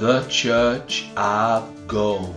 The Church of Golf.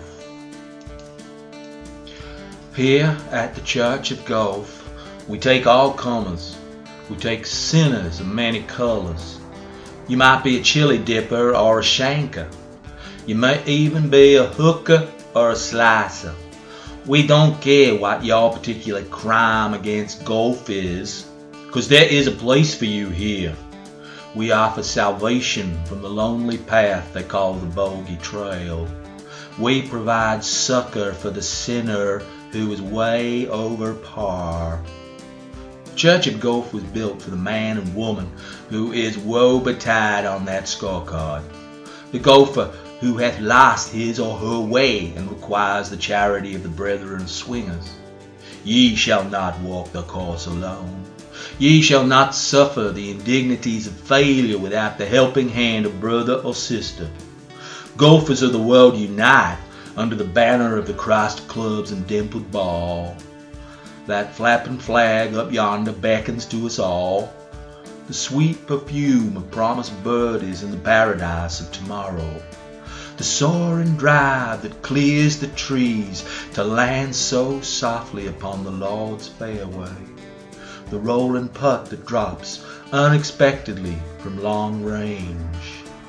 Here at the Church of Golf, we take all comers. We take sinners of many colors. You might be a chili dipper or a shanker. You may even be a hooker or a slicer. We don't care what your particular crime against golf is, 'cause there is a place for you here. We offer salvation from the lonely path they call the bogey trail. We provide succor for the sinner who is way over par. The Church of Golf was built for the man and woman who is woe-betide on that scorecard. The golfer who hath lost his or her way and requires the charity of the brethren swingers. Ye shall not walk the course alone. Ye shall not suffer the indignities of failure without the helping hand of brother or sister. Golfers of the world unite under the banner of the Christ clubs and dimpled ball. That flapping flag up yonder beckons to us all. The sweet perfume of promised birdies in the paradise of tomorrow. The soaring drive that clears the trees to land so softly upon the Lord's fairway. The rolling putt that drops unexpectedly from long range.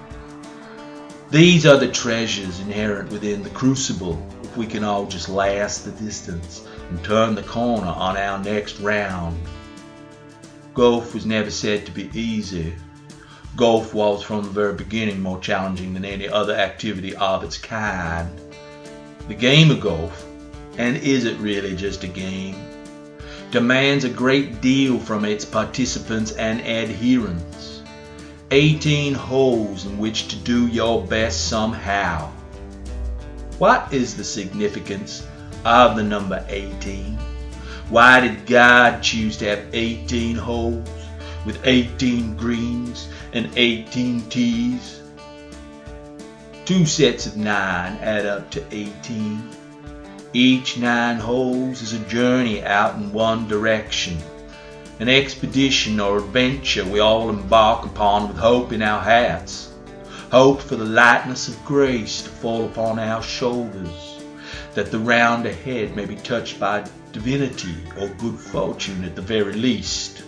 These are the treasures inherent within the crucible if we can all just last the distance and turn the corner on our next round. Golf was never said to be easy. Golf was from the very beginning more challenging than any other activity of its kind. The game of golf, and is it really just a game, demands a great deal from its participants and adherents. 18 holes in which to do your best somehow. What is the significance of the number 18? Why did God choose to have 18 holes with 18 greens and 18 tees? 2 sets of 9 add up to 18. Each 9 holes is a journey out in one direction, an expedition or adventure we all embark upon with hope in our hearts, hope for the lightness of grace to fall upon our shoulders, that the round ahead may be touched by divinity or good fortune at the very least.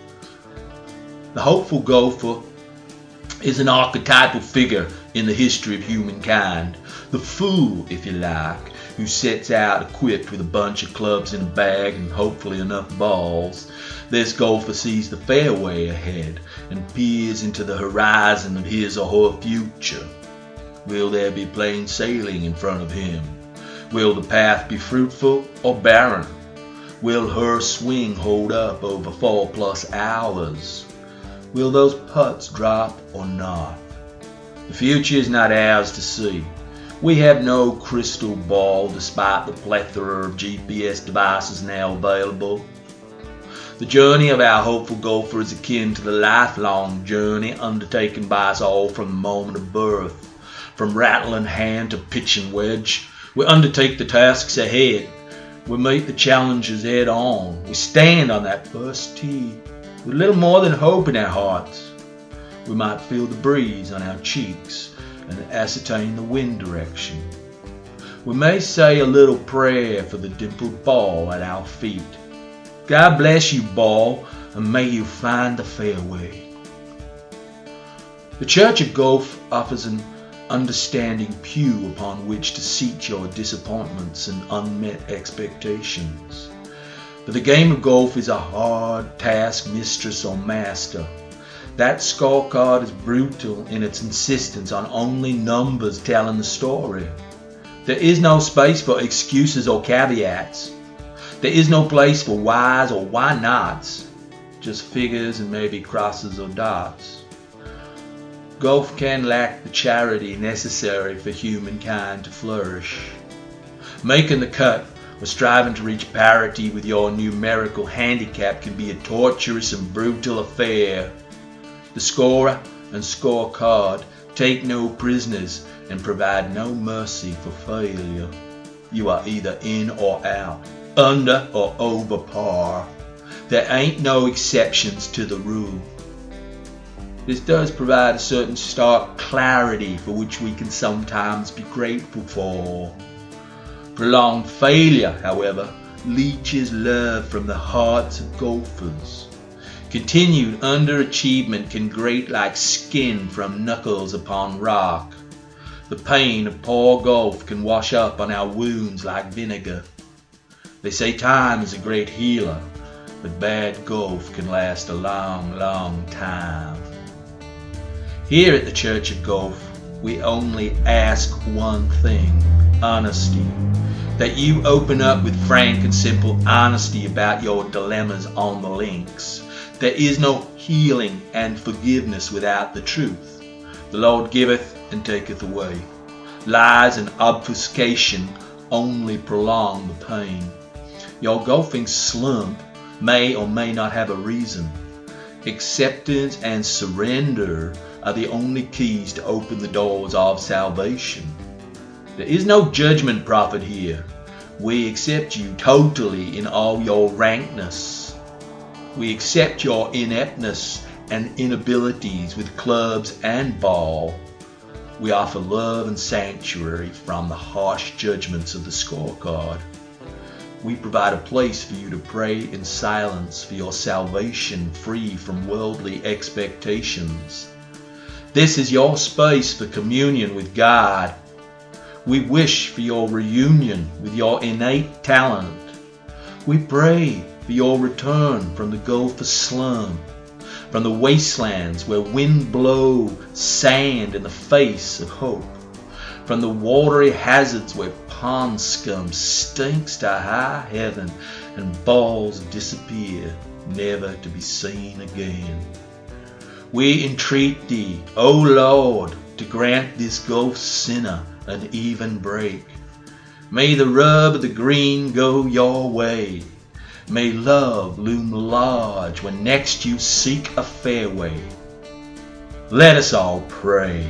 The hopeful golfer is an archetypal figure in the history of humankind, the fool, if you like, who sets out equipped with a bunch of clubs in a bag and hopefully enough balls. This golfer sees the fairway ahead and peers into the horizon of his or her future. Will there be plain sailing in front of him? Will the path be fruitful or barren? Will her swing hold up over 4+ hours? Will those putts drop or not? The future is not ours to see. We have no crystal ball despite the plethora of GPS devices now available. The journey of our hopeful golfer is akin to the lifelong journey undertaken by us all from the moment of birth. From rattling hand to pitching wedge, we undertake the tasks ahead. We meet the challenges head on. We stand on that first tee with little more than hope in our hearts. We might feel the breeze on our cheeks and ascertain the wind direction. We may say a little prayer for the dimpled ball at our feet. God bless you, ball, and may you find the fairway. The Church of Golf offers an understanding pew upon which to seat your disappointments and unmet expectations. But the game of golf is a hard task mistress or master. That scorecard is brutal in its insistence on only numbers telling the story. There is no space for excuses or caveats. There is no place for whys or why nots, just figures and maybe crosses or dots. Golf can lack the charity necessary for humankind to flourish. Making the cut or striving to reach parity with your numerical handicap can be a torturous and brutal affair. The scorer and scorecard take no prisoners and provide no mercy for failure. You are either in or out, under or over par. There ain't no exceptions to the rule. This does provide a certain stark clarity for which we can sometimes be grateful for. Prolonged failure, however, leaches love from the hearts of golfers. Continued underachievement can grate like skin from knuckles upon rock. The pain of poor golf can wash up on our wounds like vinegar. They say time is a great healer, but bad golf can last a long, long time. Here at the Church of Golf, we only ask one thing: honesty. That you open up with frank and simple honesty about your dilemmas on the links. There is no healing and forgiveness without the truth. The Lord giveth and taketh away. Lies and obfuscation only prolong the pain. Your golfing slump may or may not have a reason. Acceptance and surrender are the only keys to open the doors of salvation. There is no judgment prophet here. We accept you totally in all your rankness. We accept your ineptness and inabilities with clubs and ball. We offer love and sanctuary from the harsh judgments of the scorecard. We provide a place for you to pray in silence for your salvation, free from worldly expectations. This is your space for communion with God. We wish for your reunion with your innate talent. We pray for your return from the golfer slum, from the wastelands where wind blows sand in the face of hope, from the watery hazards where pond scum stinks to high heaven and balls disappear, never to be seen again. We entreat thee, O Lord, to grant this golf sinner an even break. May the rub of the green go your way. May love loom large when next you seek a fairway. Let us all pray.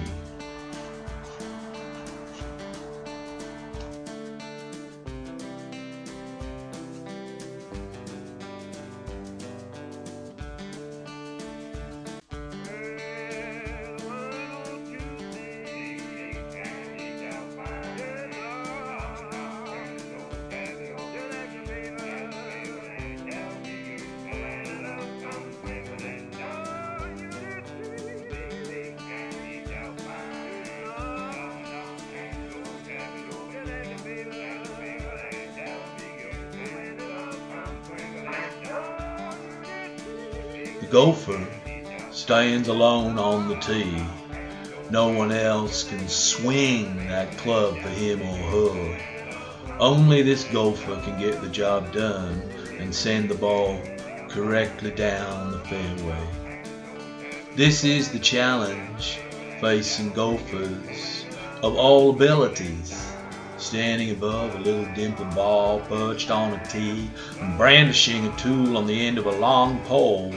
The golfer stands alone on the tee. No one else can swing that club for him or her. Only this golfer can get the job done and send the ball correctly down the fairway. This is the challenge facing golfers of all abilities. Standing above a little dimpled ball perched on a tee and brandishing a tool on the end of a long pole.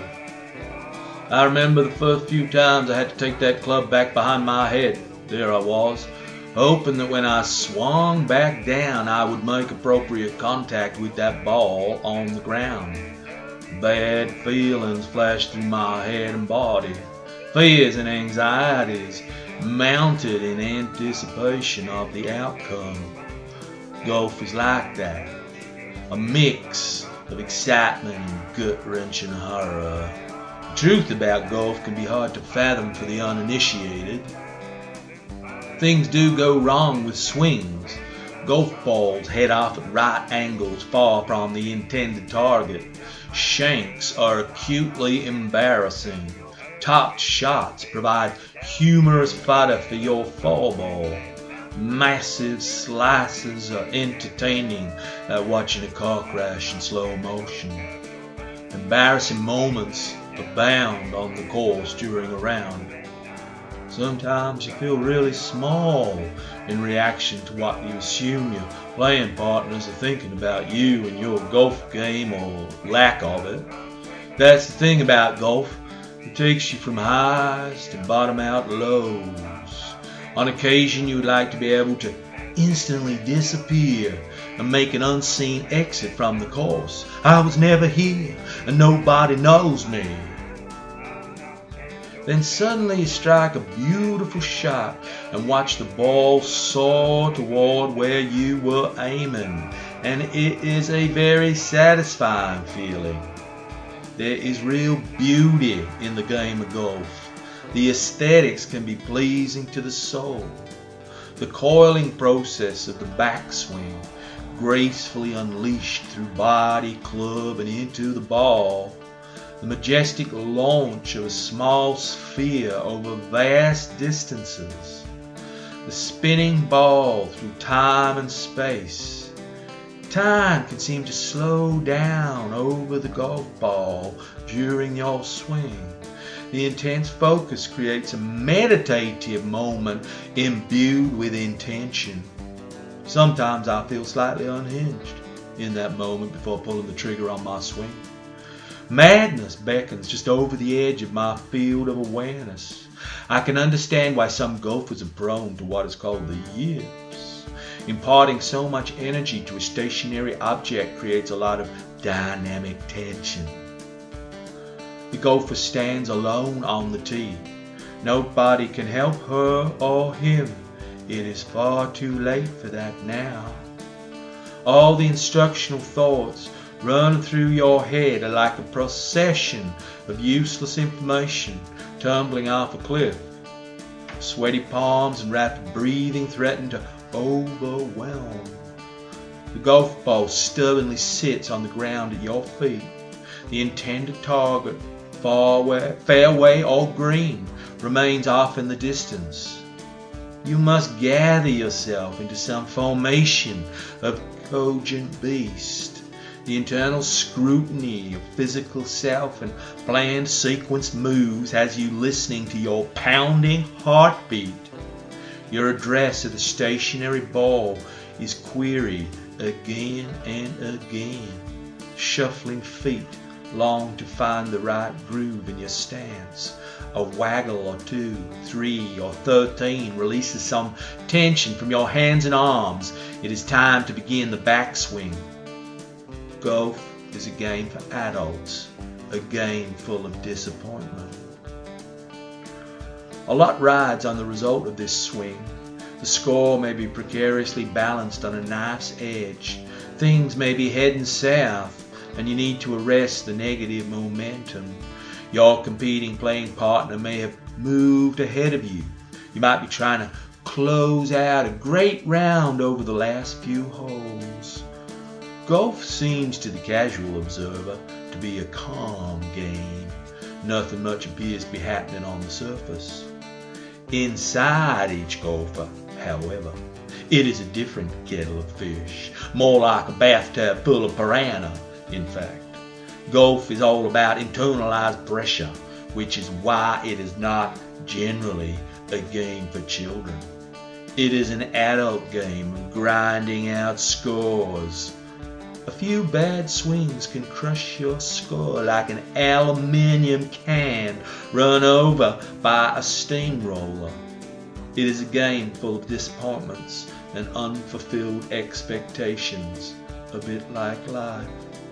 I remember the first few times I had to take that club back behind my head. There I was, hoping that when I swung back down I would make appropriate contact with that ball on the ground. Bad feelings flashed through my head and body. Fears and anxieties mounted in anticipation of the outcome. Golf is like that, a mix of excitement and gut-wrenching horror. The truth about golf can be hard to fathom for the uninitiated. Things do go wrong with swings. Golf balls head off at right angles far from the intended target. Shanks are acutely embarrassing. Topped shots provide humorous fodder for your fall ball. Massive slices are entertaining at watching a car crash in slow motion. Embarrassing moments abound on the course during a round. Sometimes you feel really small in reaction to what you assume your playing partners are thinking about you and your golf game or lack of it. That's the thing about golf. It takes you from highs to bottom out lows. On occasion you would like to be able to instantly disappear and make an unseen exit from the course. I was never here and nobody knows me. Then suddenly you strike a beautiful shot and watch the ball soar toward where you were aiming. And it is a very satisfying feeling. There is real beauty in the game of golf. The aesthetics can be pleasing to the soul. The coiling process of the backswing, gracefully unleashed through body, club, and into the ball. The majestic launch of a small sphere over vast distances. The spinning ball through time and space. Time can seem to slow down over the golf ball during your swing. The intense focus creates a meditative moment imbued with intention. Sometimes I feel slightly unhinged in that moment before pulling the trigger on my swing. Madness beckons just over the edge of my field of awareness. I can understand why some golfers are prone to what is called the yips. Imparting so much energy to a stationary object creates a lot of dynamic tension. The golfer stands alone on the tee. Nobody can help her or him. It is far too late for that now. All the instructional thoughts run through your head are like a procession of useless information tumbling off a cliff. Sweaty palms and rapid breathing threaten to overwhelm. The golf ball stubbornly sits on the ground at your feet. The intended target, fairway or green, remains off in the distance. You must gather yourself into some formation of cogent beast. The internal scrutiny of physical self and planned sequenced moves has you listening to your pounding heartbeat. Your address of the stationary ball is queried again and again. Shuffling feet long to find the right groove in your stance. A waggle or 2, 3, or 13 releases some tension from your hands and arms. It is time to begin the backswing. Golf is a game for adults, a game full of disappointment. A lot rides on the result of this swing. The score may be precariously balanced on a knife's edge. Things may be heading south, and you need to arrest the negative momentum. Your competing playing partner may have moved ahead of you. You might be trying to close out a great round over the last few holes. Golf seems to the casual observer to be a calm game. Nothing much appears to be happening on the surface. Inside each golfer, however, it is a different kettle of fish, more like a bathtub full of piranha, in fact. Golf is all about internalized pressure, which is why it is not generally a game for children. It is an adult game of grinding out scores. A few bad swings can crush your score like an aluminium can run over by a steamroller. It is a game full of disappointments and unfulfilled expectations, a bit like life.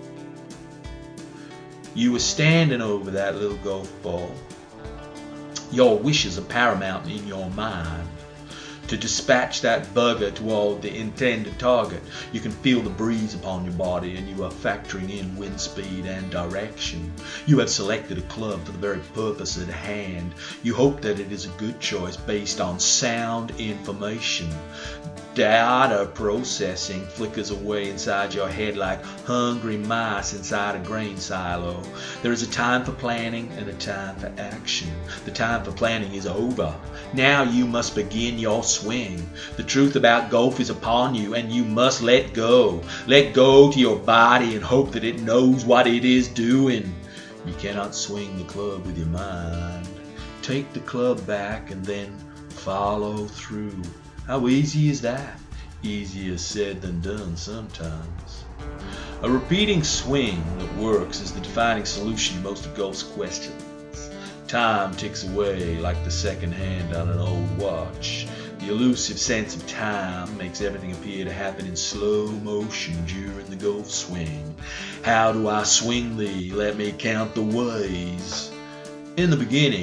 You were standing over that little golf ball. Your wishes are paramount in your mind. To dispatch that bugger toward the intended target, you can feel the breeze upon your body and you are factoring in wind speed and direction. You have selected a club for the very purpose at hand. You hope that it is a good choice based on sound information. Data processing flickers away inside your head like hungry mice inside a grain silo. There is a time for planning and a time for action. The time for planning is over. Now you must begin your swing. The truth about golf is upon you and you must let go. Let go to your body and hope that it knows what it is doing. You cannot swing the club with your mind. Take the club back and then follow through. How easy is that? Easier said than done sometimes. A repeating swing that works is the defining solution to most of golf's questions. Time ticks away like the second hand on an old watch. The elusive sense of time makes everything appear to happen in slow motion during the golf swing. How do I swing thee? Let me count the ways. In the beginning,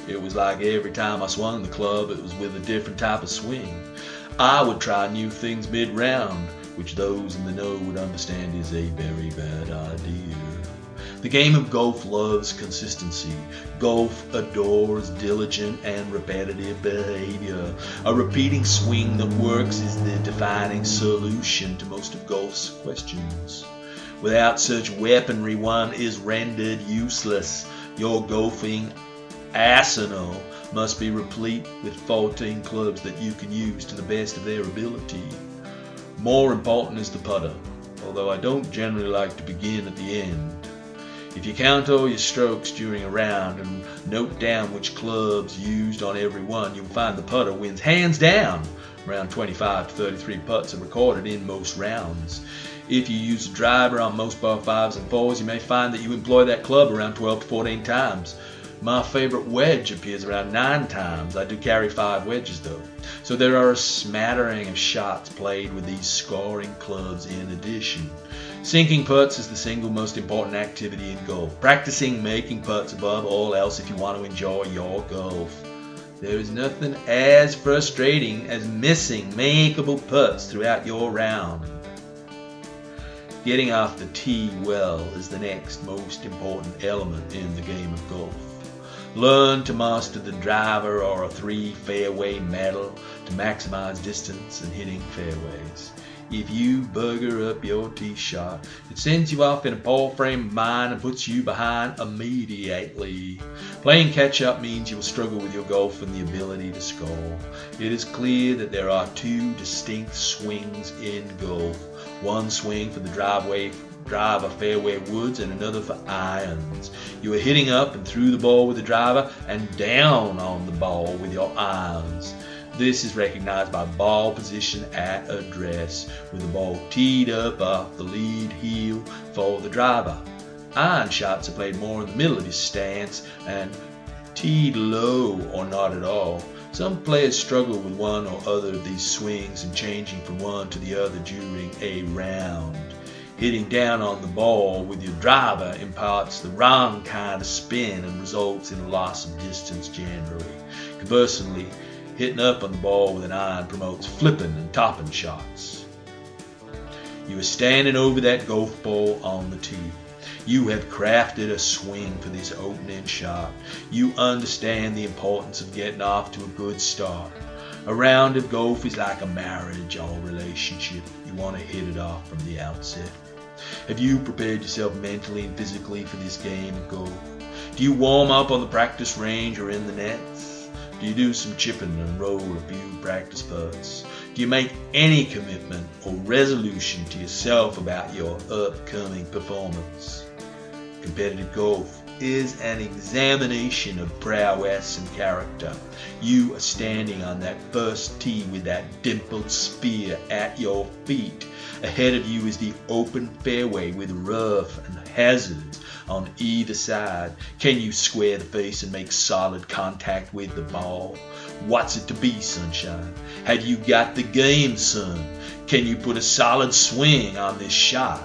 It was like every time I swung the club, it was with a different type of swing. I would try new things mid-round, which those in the know would understand is a very bad idea. The game of golf loves consistency. Golf adores diligent and repetitive behavior. A repeating swing that works is the defining solution to most of golf's questions. Without such weaponry, one is rendered useless. Your golfing arsenal must be replete with 14 clubs that you can use to the best of their ability. More important is the putter, although I don't generally like to begin at the end. If you count all your strokes during a round and note down which clubs used on every one, you'll find the putter wins hands down. Around 25 to 33 putts are recorded in most rounds. If you use a driver on most par 5s and 4s, you may find that you employ that club around 12 to 14 times. My favorite wedge appears around 9 times. I do carry 5 wedges though. So there are a smattering of shots played with these scoring clubs in addition. Sinking putts is the single most important activity in golf. Practicing making putts above all else if you want to enjoy your golf. There is nothing as frustrating as missing makeable putts throughout your round. Getting off the tee well is the next most important element in the game of golf. Learn to master the driver or a 3 fairway medal to maximize distance and hitting fairways. If you bugger up your tee shot, it sends you off in a poor frame of mind and puts you behind immediately. Playing catch-up means you will struggle with your golf and the ability to score. It is clear that there are 2 distinct swings in golf. One swing for the drive of fairway woods and another for irons. You are hitting up and through the ball with the driver and down on the ball with your irons. This is recognized by ball position at address, with the ball teed up off the lead heel for the driver. Iron shots are played more in the middle of his stance and teed low or not at all. Some players struggle with one or other of these swings and changing from one to the other during a round. Hitting down on the ball with your driver imparts the wrong kind of spin and results in a loss of distance generally. Conversely, hitting up on the ball with an iron promotes flipping and topping shots. You are standing over that golf ball on the tee. You have crafted a swing for this opening shot. You understand the importance of getting off to a good start. A round of golf is like a marriage or relationship. You want to hit it off from the outset. Have you prepared yourself mentally and physically for this game of golf? Do you warm up on the practice range or in the nets? Do you do some chipping and roll a few practice putts? Do you make any commitment or resolution to yourself about your upcoming performance? Competitive golf is an examination of prowess and character. You are standing on that first tee with that dimpled spear at your feet. Ahead of you is the open fairway with rough and hazards on either side. Can you square the face and make solid contact with the ball? What's it to be, sunshine? Have you got the game, son? Can you put a solid swing on this shot?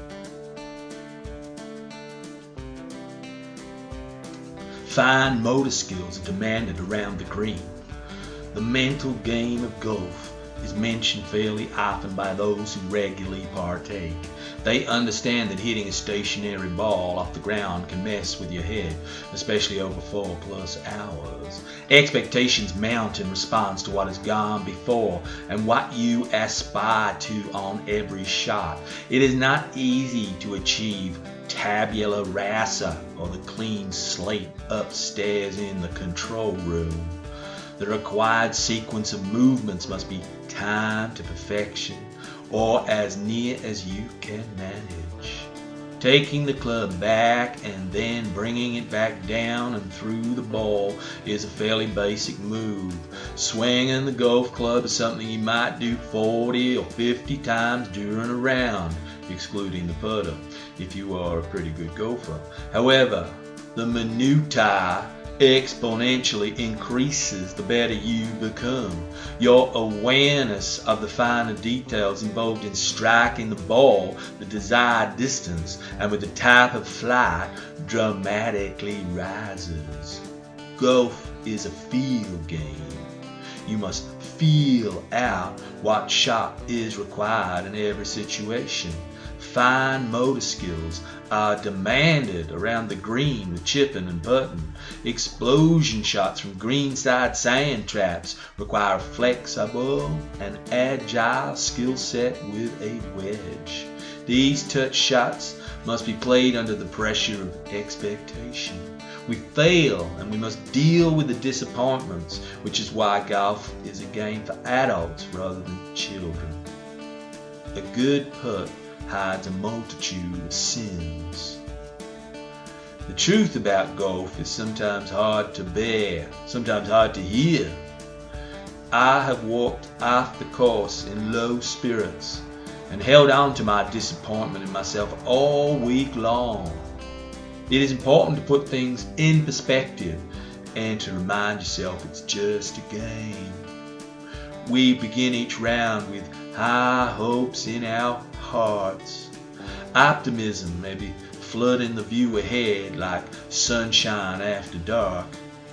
Fine motor skills are demanded around the green. The mental game of golf is mentioned fairly often by those who regularly partake. They understand that hitting a stationary ball off the ground can mess with your head, especially over 4+ hours. Expectations mount in response to what has gone before and what you aspire to on every shot. It is not easy to achieve tabula rasa, or the clean slate upstairs in the control room. The required sequence of movements must be timed to perfection, or as near as you can manage. Taking the club back and then bringing it back down and through the ball is a fairly basic move. Swinging the golf club is something you might do 40 or 50 times during a round, excluding the putter, if you are a pretty good golfer. However, the minutiae exponentially increases the better you become. Your awareness of the finer details involved in striking the ball the desired distance and with the type of flight dramatically rises. Golf is a field game. You must feel out what shot is required in every situation. Fine motor skills are demanded around the green with chipping and putting. Explosion shots from greenside sand traps require a flexible and agile skill set with a wedge. These touch shots must be played under the pressure of expectation. We fail and we must deal with the disappointments, which is why golf is a game for adults rather than children. A good putt hides a multitude of sins. The truth about golf is sometimes hard to bear, sometimes hard to hear. I have walked off the course in low spirits and held on to my disappointment in myself all week long. It is important to put things in perspective and to remind yourself it's just a game. We begin each round with high hopes in our hearts. Optimism may be flooding the view ahead like sunshine after dark.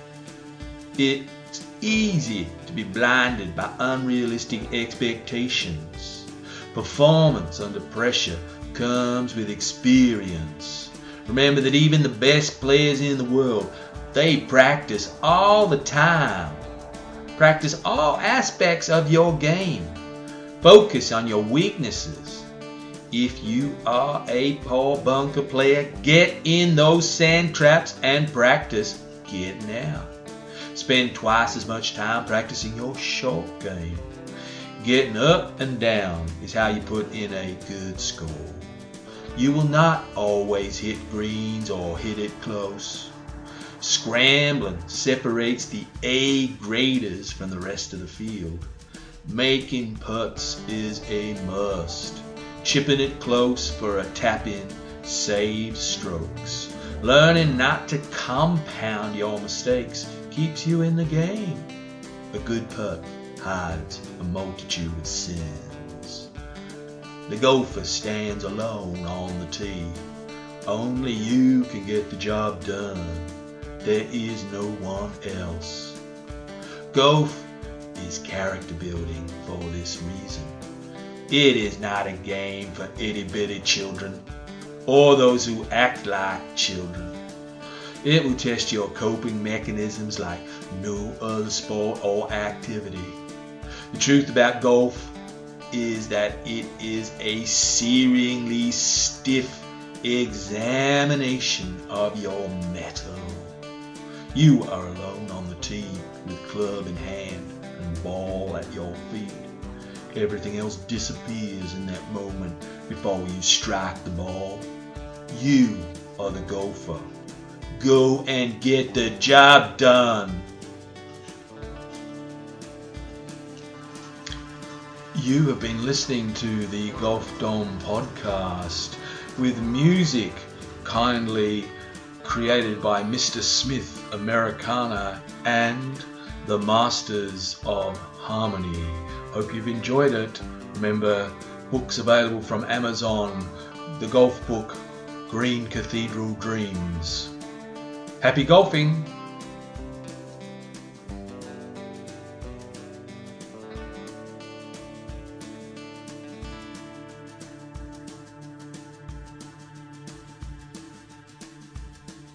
It's easy to be blinded by unrealistic expectations. Performance under pressure comes with experience. Remember that even the best players in the world, they practice all the time. Practice all aspects of your game. Focus on your weaknesses. If you are a poor bunker player, get in those sand traps and practice getting out. Spend twice as much time practicing your short game. Getting up and down is how you put in a good score. You will not always hit greens or hit it close. Scrambling separates the A graders from the rest of the field. Making putts is a must. Chipping it close for a tap-in saves strokes. Learning not to compound your mistakes keeps you in the game. A good putt hides a multitude of sins. The golfer stands alone on the tee. Only you can get the job done. There is no one else. Golf is character building for this reason. It is not a game for itty-bitty children or those who act like children. It will test your coping mechanisms like no other sport or activity. The truth about golf is that it is a searingly stiff examination of your mettle. You are alone on the tee with club in hand and ball at your feet. Everything else disappears in that moment before you strike the ball. You are the golfer. Go and get the job done. You have been listening to the Golf Dome podcast with music kindly created by Mr. Smith Americana and the Masters of Harmony. Hope you've enjoyed it. Remember, books available from Amazon, the golf book Green Cathedral Dreams. Happy golfing!